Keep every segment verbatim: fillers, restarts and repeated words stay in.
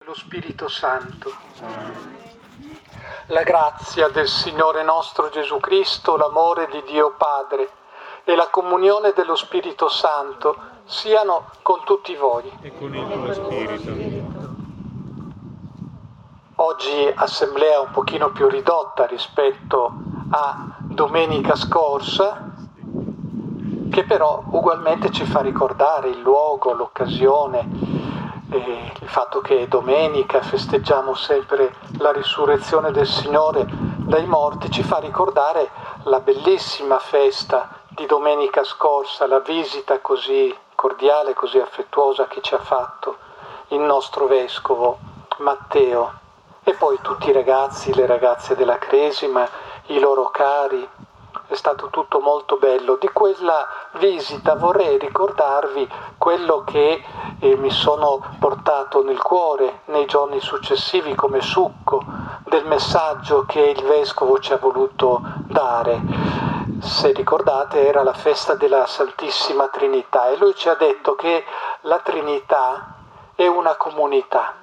dello Spirito Santo. La grazia del Signore nostro Gesù Cristo, l'amore di Dio Padre e la comunione dello Spirito Santo siano con tutti voi. E con il tuo spirito. Oggi assemblea un pochino più ridotta rispetto a domenica scorsa, che però ugualmente ci fa ricordare il luogo, l'occasione, eh, il fatto che domenica festeggiamo sempre la risurrezione del Signore dai morti, ci fa ricordare la bellissima festa di domenica scorsa, la visita così cordiale, così affettuosa che ci ha fatto il nostro Vescovo Matteo, e poi tutti i ragazzi, le ragazze della Cresima, i loro cari. È stato tutto molto bello. Di quella visita vorrei ricordarvi quello che eh, mi sono portato nel cuore nei giorni successivi come succo del messaggio che il Vescovo ci ha voluto dare. Se ricordate, era la festa della Santissima Trinità e lui ci ha detto che la Trinità è una comunità.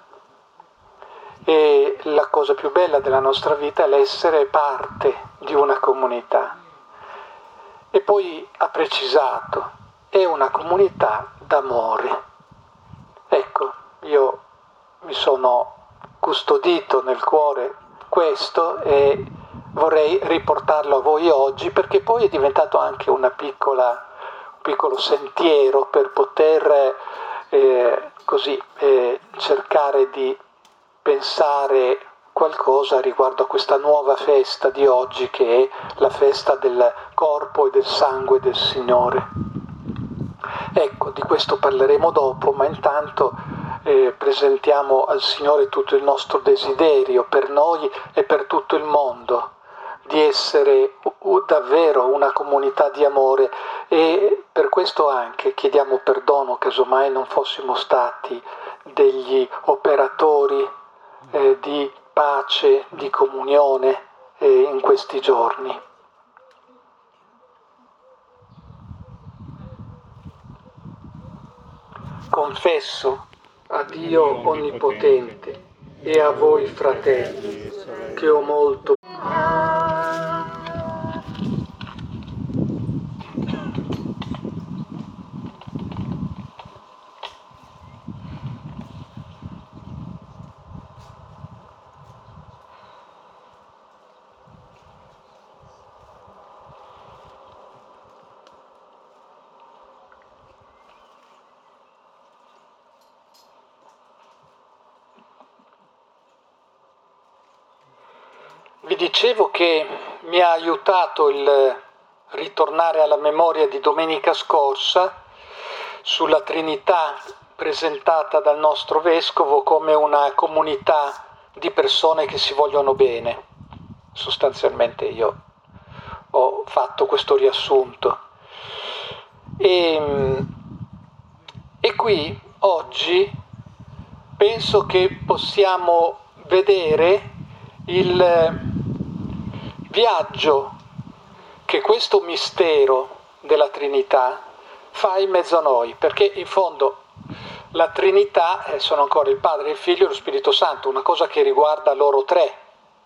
E la cosa più bella della nostra vita è l'essere parte di una comunità. E poi ha precisato, è una comunità d'amore. Ecco, io mi sono custodito nel cuore questo e vorrei riportarlo a voi oggi, perché poi è diventato anche una piccola, un piccolo sentiero per poter eh, così eh, cercare di pensare qualcosa riguardo a questa nuova festa di oggi, che è la festa del corpo e del sangue del Signore. Ecco, di questo parleremo dopo, ma intanto eh, presentiamo al Signore tutto il nostro desiderio per noi e per tutto il mondo di essere davvero una comunità di amore, e per questo anche chiediamo perdono casomai non fossimo stati degli operatori eh, di pace, di comunione eh, in questi giorni. Confesso a Dio Onnipotente e a voi fratelli che ho molto Vi dicevo che mi ha aiutato il ritornare alla memoria di domenica scorsa sulla Trinità presentata dal nostro Vescovo come una comunità di persone che si vogliono bene. Sostanzialmente io ho fatto questo riassunto. E, e qui oggi penso che possiamo vedere il viaggio che questo mistero della Trinità fa in mezzo a noi, perché in fondo la Trinità eh, sono ancora il Padre, il Figlio e lo Spirito Santo, una cosa che riguarda loro tre.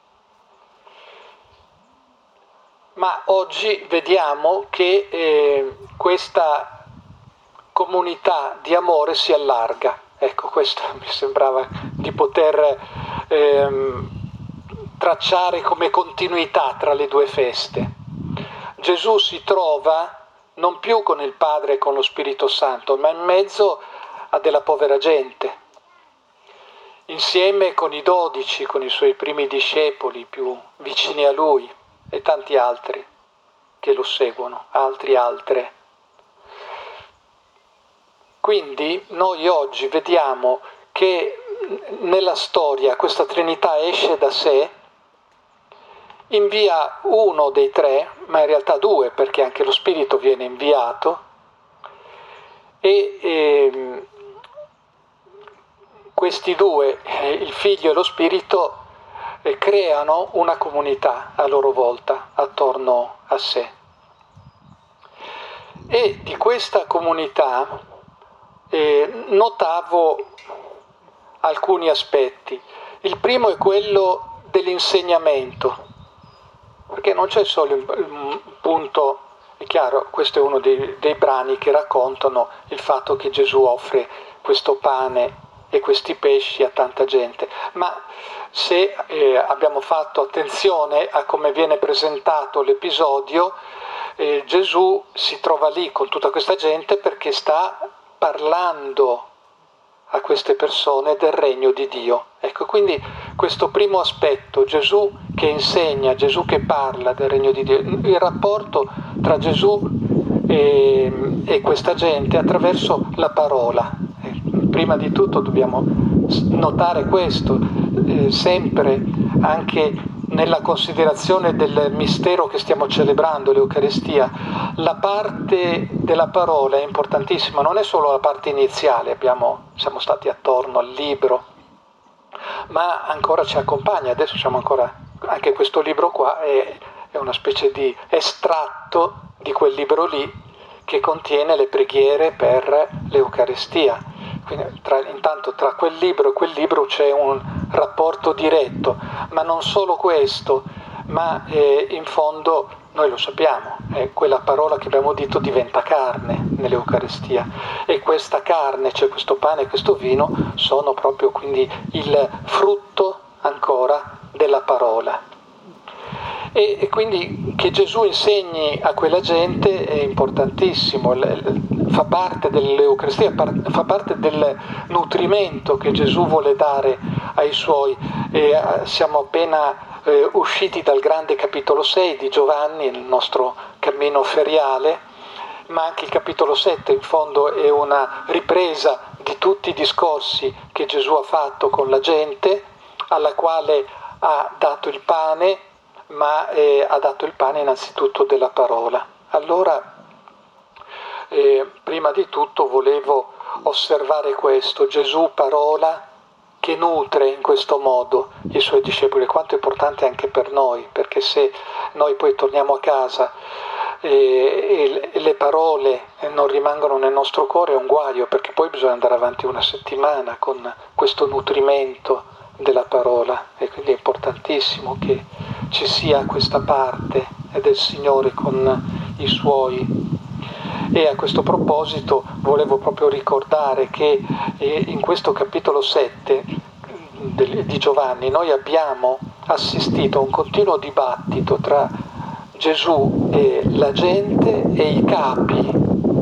Ma oggi vediamo che eh, questa comunità di amore si allarga. Ecco, questo mi sembrava di poter ehm, tracciare come continuità tra le due feste. Gesù si trova non più con il Padre e con lo Spirito Santo, ma in mezzo a della povera gente, insieme con i dodici, con i suoi primi discepoli più vicini a lui e tanti altri che lo seguono, altri altre. Quindi noi oggi vediamo che nella storia questa Trinità esce da sé, invia uno dei tre, ma in realtà due, perché anche lo Spirito viene inviato, e eh, questi due, eh, il Figlio e lo Spirito, eh, creano una comunità a loro volta attorno a sé. E di questa comunità eh, notavo alcuni aspetti. Il primo è quello dell'insegnamento, perché non c'è solo un punto, è chiaro, questo è uno dei, dei brani che raccontano il fatto che Gesù offre questo pane e questi pesci a tanta gente, ma se eh, abbiamo fatto attenzione a come viene presentato l'episodio, eh, Gesù si trova lì con tutta questa gente perché sta parlando a queste persone del regno di Dio. Ecco, quindi questo primo aspetto, Gesù che insegna, Gesù che parla del regno di Dio, il rapporto tra Gesù e, e questa gente attraverso la parola. Prima di tutto dobbiamo notare questo, eh, sempre anche nella considerazione del mistero che stiamo celebrando, l'Eucaristia, la parte della parola è importantissima, non è solo la parte iniziale, abbiamo, siamo stati attorno al libro, ma ancora ci accompagna, adesso siamo ancora, anche questo libro qua è, è una specie di estratto di quel libro lì che contiene le preghiere per l'Eucaristia. Quindi, tra, intanto tra quel libro e quel libro c'è un rapporto diretto, ma non solo questo, ma eh, in fondo noi lo sappiamo, eh, quella parola che abbiamo detto diventa carne nell'Eucaristia, e questa carne, cioè questo pane e questo vino, sono proprio quindi il frutto ancora della parola. E, e quindi che Gesù insegni a quella gente è importantissimo, fa parte dell'Eucaristia, fa parte del nutrimento che Gesù vuole dare ai suoi. E siamo appena eh, usciti dal grande capitolo sei di Giovanni, il nostro cammino feriale, ma anche il capitolo sette in fondo è una ripresa di tutti i discorsi che Gesù ha fatto con la gente, alla quale ha dato il pane, ma eh, ha dato il pane innanzitutto della parola. Allora, eh, prima di tutto volevo osservare questo, Gesù parola che nutre in questo modo i suoi discepoli, quanto è importante anche per noi, perché se noi poi torniamo a casa e, e le parole non rimangono nel nostro cuore è un guaio, perché poi bisogna andare avanti una settimana con questo nutrimento della parola, e quindi è importantissimo che ci sia questa parte del Signore con i Suoi. E a questo proposito volevo proprio ricordare che in questo capitolo sette di Giovanni noi abbiamo assistito a un continuo dibattito tra Gesù e la gente e i capi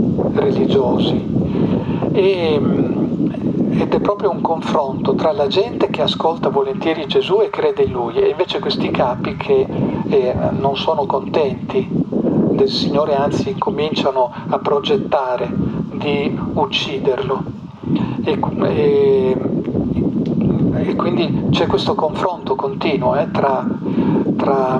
religiosi, e ed è proprio un confronto tra la gente che ascolta volentieri Gesù e crede in Lui, e invece questi capi che eh, non sono contenti del Signore, anzi cominciano a progettare di ucciderlo. E, e, e quindi c'è questo confronto continuo eh, tra, tra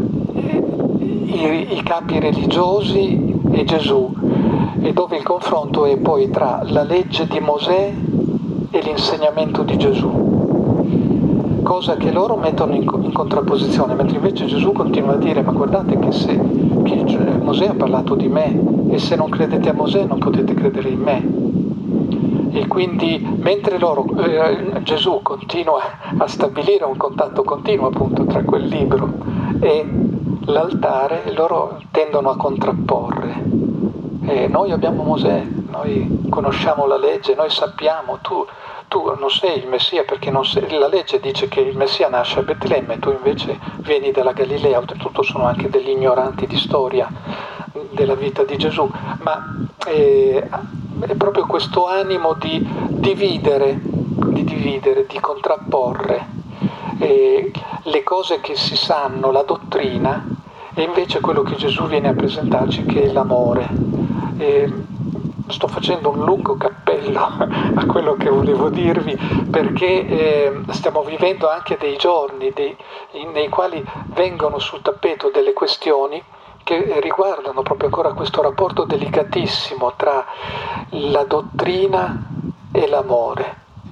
i, i capi religiosi e Gesù, e dove il confronto è poi tra la legge di Mosè e l'insegnamento di Gesù, cosa che loro mettono in, in contrapposizione, mentre invece Gesù continua a dire: ma guardate che, se, che Mosè ha parlato di me, e se non credete a Mosè non potete credere in me. E quindi mentre loro, eh, Gesù continua a stabilire un contatto continuo appunto tra quel libro e l'altare, loro tendono a contrapporre. Eh, noi abbiamo Mosè, noi conosciamo la legge, noi sappiamo, tu, tu non sei il Messia perché non sei, la legge dice che il Messia nasce a Betlemme, tu invece vieni dalla Galilea, oltretutto sono anche degli ignoranti di storia della vita di Gesù, ma eh, è proprio questo animo di dividere, di dividere, di contrapporre eh, le cose che si sanno, la dottrina, e invece quello che Gesù viene a presentarci, che è l'amore. Eh, sto facendo un lungo cappello a quello che volevo dirvi, perché eh, stiamo vivendo anche dei giorni dei, nei quali vengono sul tappeto delle questioni che riguardano proprio ancora questo rapporto delicatissimo tra la dottrina e l'amore.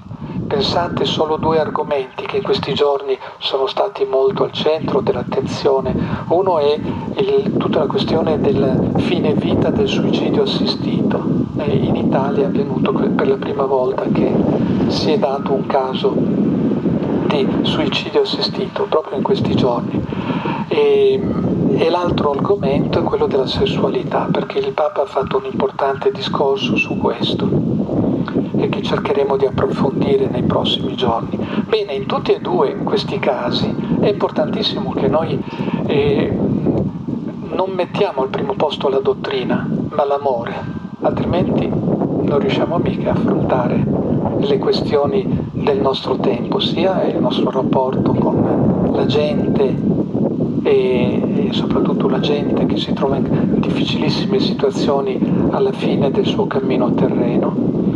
pensate solo due argomenti che in questi giorni sono stati molto al centro dell'attenzione. Uno è il, tutta la questione del fine vita del suicidio assistito. E in Italia è avvenuto per la prima volta che si è dato un caso di suicidio assistito proprio in questi giorni. E, e l'altro argomento è quello della sessualità, perché il Papa ha fatto un importante discorso su questo e che cercheremo di approfondire nei prossimi giorni. Bene, in tutti e due questi casi è importantissimo che noi eh, non mettiamo al primo posto la dottrina, ma l'amore, altrimenti non riusciamo mica a affrontare le questioni del nostro tempo, sia il nostro rapporto con la gente e, e soprattutto la gente che si trova in difficilissime situazioni alla fine del suo cammino terreno,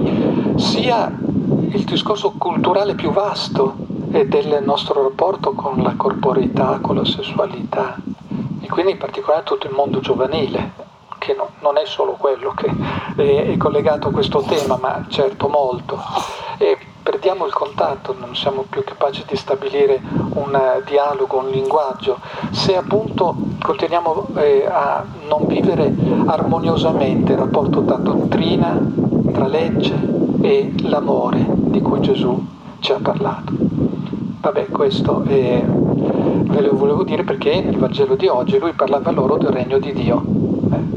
sia il discorso culturale più vasto e del nostro rapporto con la corporeità, con la sessualità, e quindi in particolare tutto il mondo giovanile, che no, non è solo quello che è, è collegato a questo tema, ma certo molto. E perdiamo il contatto, non siamo più capaci di stabilire un dialogo, un linguaggio, se appunto continuiamo eh, a non vivere armoniosamente il rapporto tra dottrina, tra legge e l'amore di cui Gesù ci ha parlato. Vabbè, questo è, ve lo volevo dire perché nel Vangelo di oggi lui parlava loro del regno di Dio. Eh.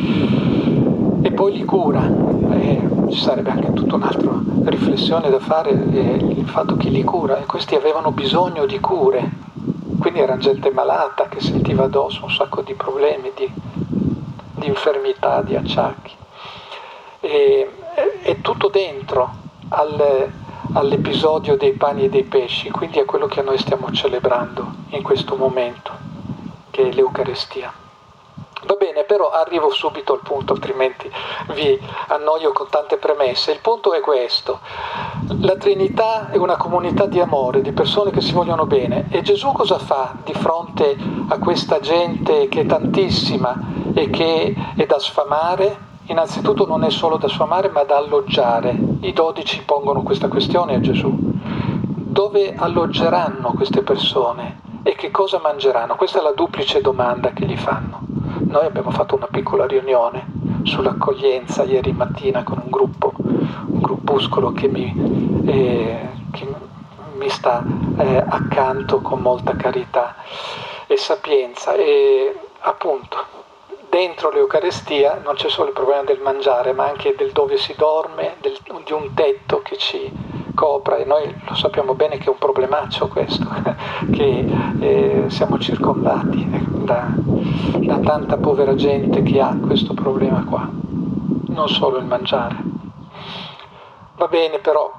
E poi li cura. Eh, ci sarebbe anche tutta un'altra riflessione da fare, eh, il fatto che li cura, e questi avevano bisogno di cure, quindi era gente malata che sentiva addosso un sacco di problemi, di, di infermità, di acciacchi. E, è tutto dentro al, all'episodio dei pani e dei pesci, quindi è quello che noi stiamo celebrando in questo momento, che è l'Eucaristia. Va bene, però arrivo subito al punto, altrimenti vi annoio con tante premesse. Il punto è questo: la Trinità è una comunità di amore, di persone che si vogliono bene, e Gesù cosa fa di fronte a questa gente che è tantissima e che è da sfamare? Innanzitutto non è solo da sfamare, ma da alloggiare. I dodici pongono questa questione a Gesù: dove alloggeranno queste persone e che cosa mangeranno? Questa è la duplice domanda che gli fanno. Noi abbiamo fatto una piccola riunione sull'accoglienza ieri mattina con un gruppo, un gruppuscolo che mi, eh, che mi sta eh, accanto con molta carità e sapienza. E appunto, dentro l'Eucaristia non c'è solo il problema del mangiare, ma anche del dove si dorme, del, di un tetto che ci copra, e noi lo sappiamo bene che è un problemaccio questo, che eh, siamo circondati da, da tanta povera gente che ha questo problema qua, non solo il mangiare. Va bene, però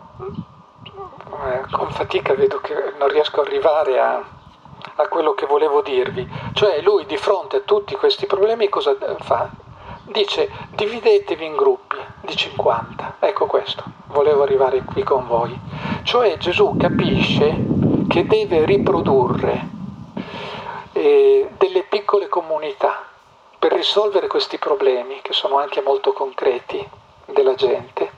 eh, con fatica vedo che non riesco ad arrivare a, a quello che volevo dirvi. Cioè lui di fronte a tutti questi problemi cosa fa? Dice: dividetevi in gruppi di cinquanta. Ecco questo, volevo arrivare qui con voi. Cioè Gesù capisce che deve riprodurre eh, delle piccole comunità per risolvere questi problemi, che sono anche molto concreti, della gente.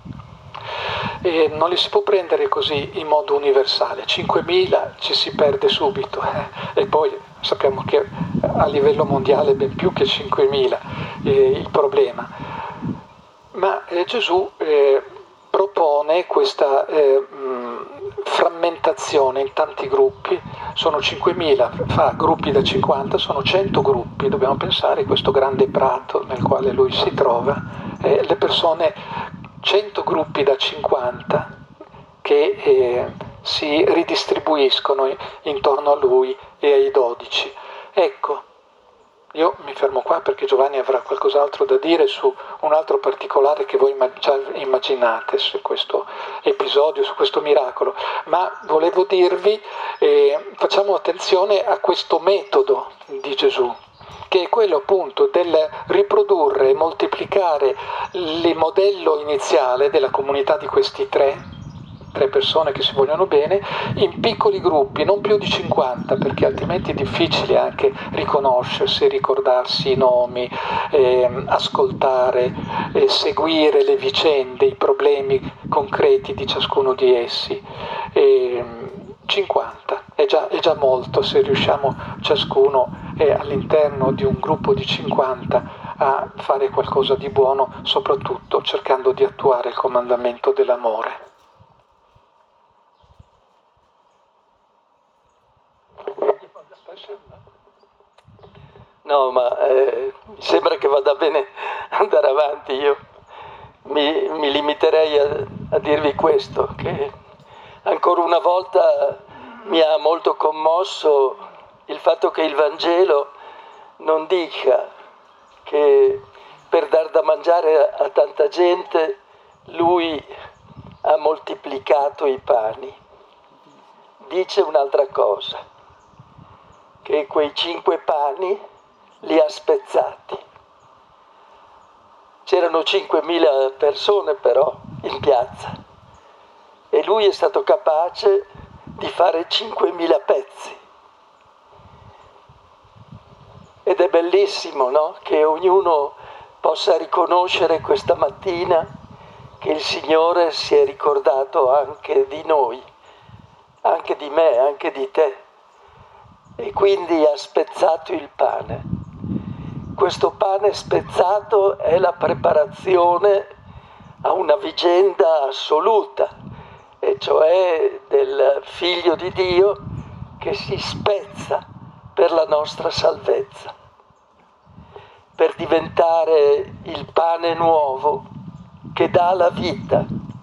E non li si può prendere così in modo universale. cinquemila ci si perde subito, eh? E poi sappiamo che a livello mondiale ben più che cinquemila eh, il problema. Ma eh, Gesù eh, propone questa eh, mh, frammentazione in tanti gruppi. Sono cinquemila, fa gruppi da cinquanta, sono cento gruppi. Dobbiamo pensare a questo grande prato nel quale lui si trova, eh, le persone, cento gruppi da cinquanta che eh, si ridistribuiscono intorno a lui e ai dodici. Ecco, io mi fermo qua perché Giovanni avrà qualcos'altro da dire su un altro particolare che voi già immaginate su questo episodio, su questo miracolo, ma volevo dirvi, eh, facciamo attenzione a questo metodo di Gesù, che è quello appunto del riprodurre e moltiplicare il modello iniziale della comunità di questi tre, tre persone che si vogliono bene, in piccoli gruppi, non più di cinquanta, perché altrimenti è difficile anche riconoscersi, ricordarsi i nomi, eh, ascoltare, eh, seguire le vicende, i problemi concreti di ciascuno di essi. Eh, cinquanta è già, è già molto se riusciamo ciascuno eh, all'interno di un gruppo di cinquanta a fare qualcosa di buono, soprattutto cercando di attuare il comandamento dell'amore. No, ma eh, mi sembra che vada bene andare avanti. Io mi, mi limiterei a, a dirvi questo, che ancora una volta mi ha molto commosso il fatto che il Vangelo non dica che per dar da mangiare a tanta gente lui ha moltiplicato i pani. Dice un'altra cosa, che quei cinque pani li ha spezzati. C'erano cinquemila persone però in piazza e lui è stato capace di fare cinquemila pezzi. Ed è bellissimo, no? Che ognuno possa riconoscere questa mattina che il Signore si è ricordato anche di noi, anche di me, anche di te, e quindi ha spezzato il pane. Questo pane spezzato è la preparazione a una vicenda assoluta, e cioè del Figlio di Dio che si spezza per la nostra salvezza, per diventare il pane nuovo che dà la vita.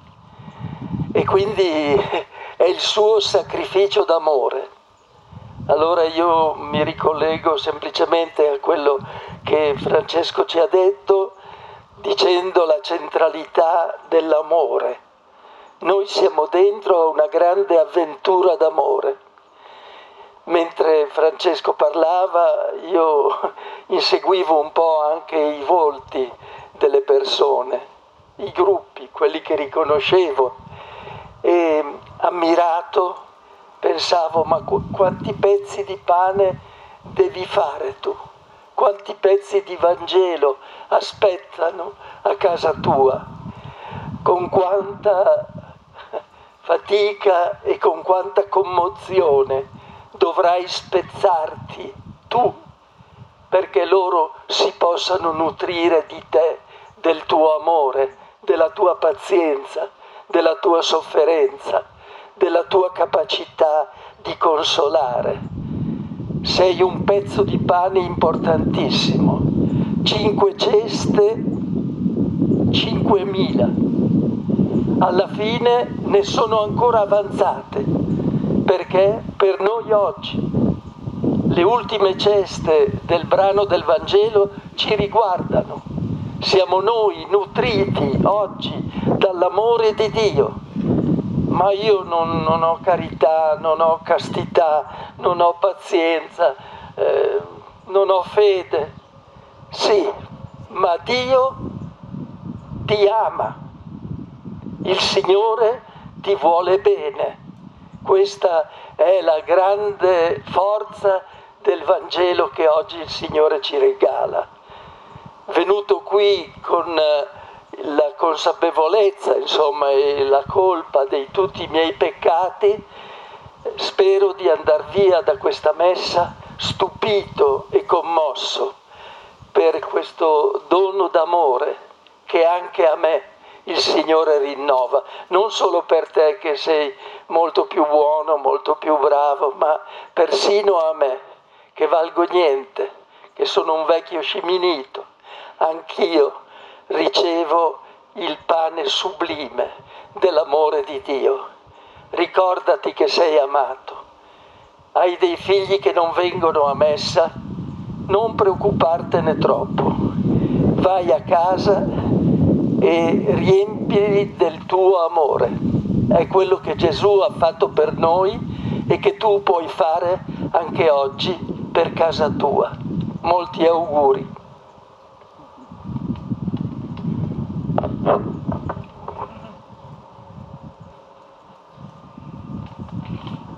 E quindi è il suo sacrificio d'amore. Allora io mi ricollego semplicemente a quello che Francesco ci ha detto, dicendo la centralità dell'amore. Noi siamo dentro a una grande avventura d'amore. Mentre Francesco parlava, io inseguivo un po' anche i volti delle persone, i gruppi, quelli che riconoscevo, e ammirato pensavo, ma qu- quanti pezzi di pane devi fare tu? Quanti pezzi di Vangelo aspettano a casa tua? Con quanta fatica e con quanta commozione dovrai spezzarti tu perché loro si possano nutrire di te, del tuo amore, della tua pazienza, della tua sofferenza, della tua capacità di consolare. Sei un pezzo di pane importantissimo. Cinque ceste, cinquemila. Alla fine ne sono ancora avanzate, perché per noi oggi le ultime ceste del brano del Vangelo ci riguardano. Siamo noi nutriti oggi dall'amore di Dio. Ma io non, non ho carità, non ho castità, non ho pazienza, eh, non ho fede. Sì, ma Dio ti ama. Il Signore ti vuole bene. Questa è la grande forza del Vangelo che oggi il Signore ci regala. Venuto qui con la consapevolezza, insomma, e la colpa di tutti i miei peccati, spero di andar via da questa messa stupito e commosso per questo dono d'amore che anche a me il Signore rinnova, non solo per te che sei molto più buono, molto più bravo, ma persino a me, che valgo niente, che sono un vecchio sciminito. Anch'io ricevo il pane sublime dell'amore di Dio. Ricordati che sei amato. Hai dei figli che non vengono a messa? Non preoccupartene troppo. Vai a casa e riempili del tuo amore. È quello che Gesù ha fatto per noi e che tu puoi fare anche oggi per casa tua. Molti auguri.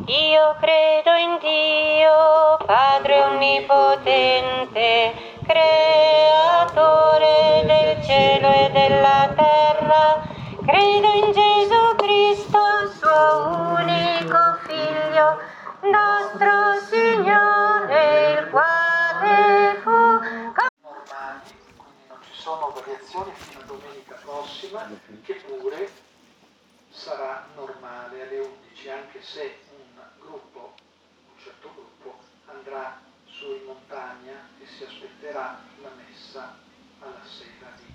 Io credo in Dio, Padre Onnipotente, Creatore del cielo e della terra. Credo in Gesù Cristo, suo unico Figlio, nostro Signore, il quale fu... normali, quindi non ci sono variazioni fino a domenica prossima, che pure sarà normale alle undici, anche se un gruppo, un certo gruppo, andrà su in montagna e si aspetterà la messa alla sera lì.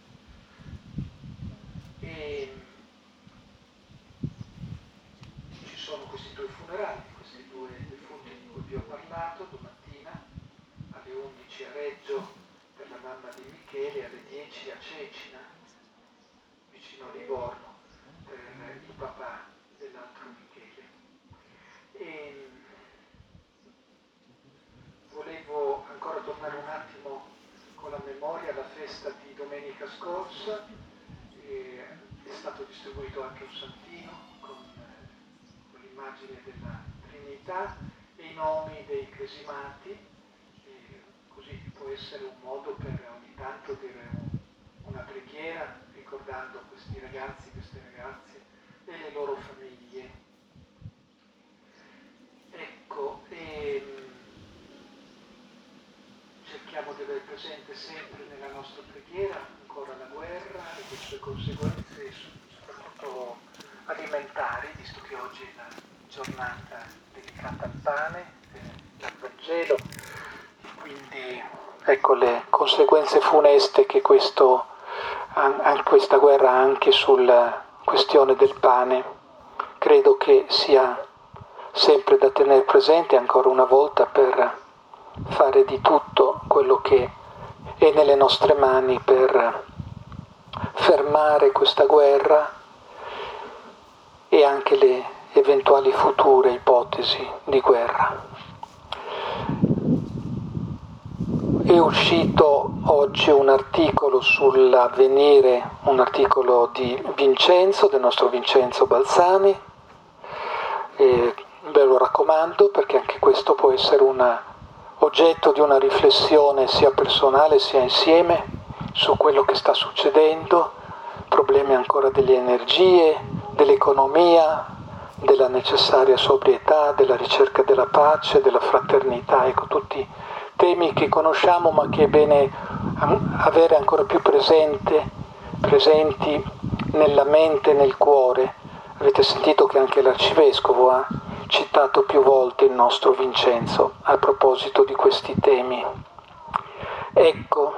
E ci sono questi due funerali, questi due defunti di cui vi ho parlato domattina, alle undici a Reggio per la mamma di Michele, alle dieci a Cecina, vicino a Livorno, per il papà dell'altro Michele. E volevo ancora tornare un attimo con la memoria alla festa di domenica scorsa. E è stato distribuito anche un santino con, eh, con l'immagine della Trinità e i nomi dei cresimati, e così può essere un modo per ogni tanto dire una preghiera ricordando questi ragazzi, queste ragazze e le loro famiglie. Ecco, e cerchiamo di avere presente sempre nella nostra preghiera ancora la guerra e le sue conseguenze, soprattutto alimentari, visto che oggi è la giornata dedicata al pane, eh, al Vangelo, quindi ecco le conseguenze funeste che questo, an, questa guerra ha anche sulla questione del pane. Credo che sia sempre da tenere presente ancora una volta per fare di tutto quello che è nelle nostre mani per fermare questa guerra e anche le eventuali future ipotesi di guerra. È uscito oggi un articolo sull'Avvenire, un articolo di Vincenzo, del nostro Vincenzo Balzani, e ve lo raccomando perché anche questo può essere una oggetto di una riflessione sia personale sia insieme su quello che sta succedendo, problemi ancora delle energie, dell'economia, della necessaria sobrietà, della ricerca della pace, della fraternità, ecco tutti temi che conosciamo ma che è bene avere ancora più presente, presenti nella mente e nel cuore. Avete sentito che anche l'Arcivescovo ha citato più volte il nostro Vincenzo a proposito di questi temi. Ecco,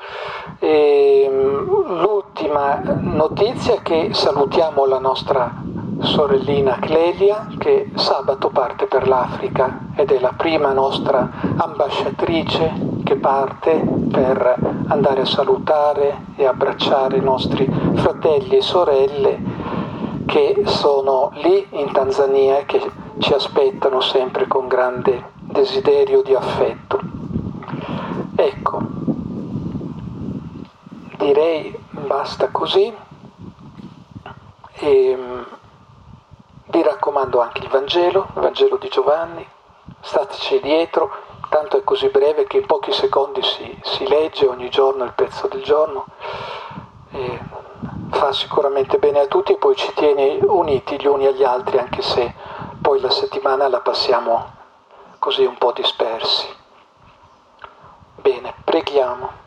ehm, l'ultima notizia è che salutiamo la nostra sorellina Clelia che sabato parte per l'Africa ed è la prima nostra ambasciatrice che parte per andare a salutare e abbracciare i nostri fratelli e sorelle che sono lì in Tanzania e che ci aspettano sempre con grande desiderio di affetto. Ecco, direi basta così e vi raccomando anche il Vangelo, il Vangelo di Giovanni, stateci dietro, tanto è così breve che in pochi secondi si, si legge ogni giorno il pezzo del giorno. E fa sicuramente bene a tutti e poi ci tiene uniti gli uni agli altri anche se poi la settimana la passiamo così un po' dispersi. Bene, preghiamo.